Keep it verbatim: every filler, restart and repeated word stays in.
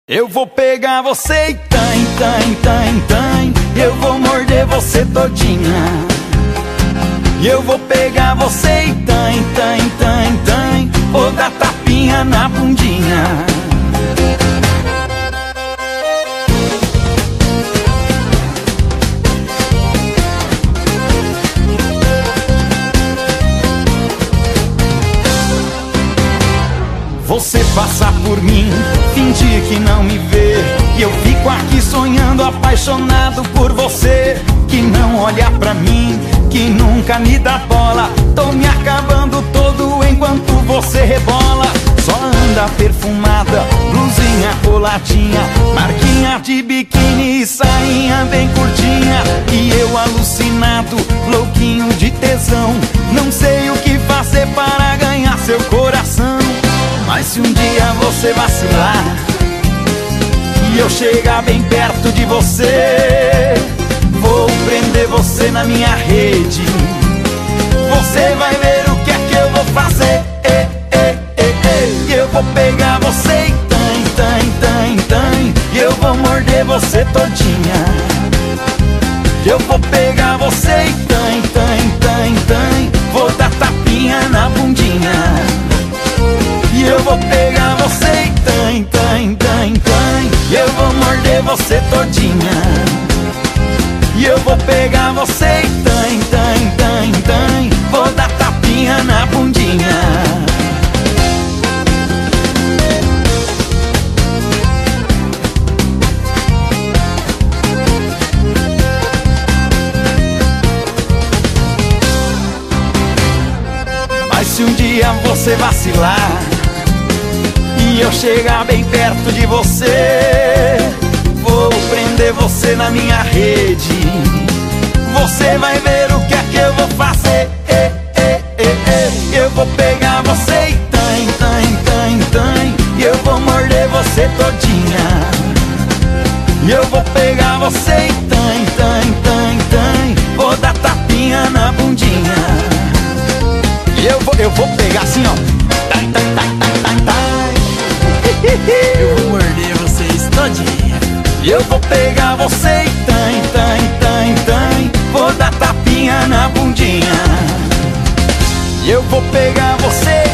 Eu vou pegar você e tan, tan, tan, tan. Eu vou morder você todinha. Eu vou pegar você e tan, tan, tan, tan. Vou dar tapinha na bundinha. Você passa por mim, fingir que não me vê, e eu fico aqui sonhando, apaixonado por você, que não olha pra mim, que nunca me dá bola. Tô me acabando todo enquanto você rebola. Só anda perfumada, blusinha coladinha, marquinha de biquíni e sainha bem curtinha. E eu alucinado, louquinho de tesão, não sei o que fazer para ganhar seu coração. Mas se um dia você vacilar e eu chegar bem perto de você, vou prender você na minha rede. Você vai ver o que é que eu vou fazer. E, e, e, e. Eu vou pegar você e tan, tan, tan, tan. E eu vou morder você todinha. Eu vou pegar você e tan, tan, tan, tan. Vou dar tapinha na bundinha. E eu vou pegar você e tan, tan, tan, tan. E eu vou morder você todinha. E eu vou pegar você e tan, tan, tan, tan. Vou dar tapinha na bundinha. Mas se um dia você vacilar e eu chegar bem perto de você, vou prender você na minha rede. Você vai ver o que é que eu vou fazer. E, e, e, e. Eu vou pegar você e tan, tan, tan, tan. E eu vou morder você todinha. E eu vou pegar você e tan, tan, tan, tan. Vou dar tapinha na bundinha. E eu vou, eu vou pegar assim, ó. Tan, tan, tan, tan, tan, tan. Eu vou morder vocês todinha. Eu vou pegar você e tan, tan, tan, tan. Vou dar tapinha na bundinha. Eu vou pegar você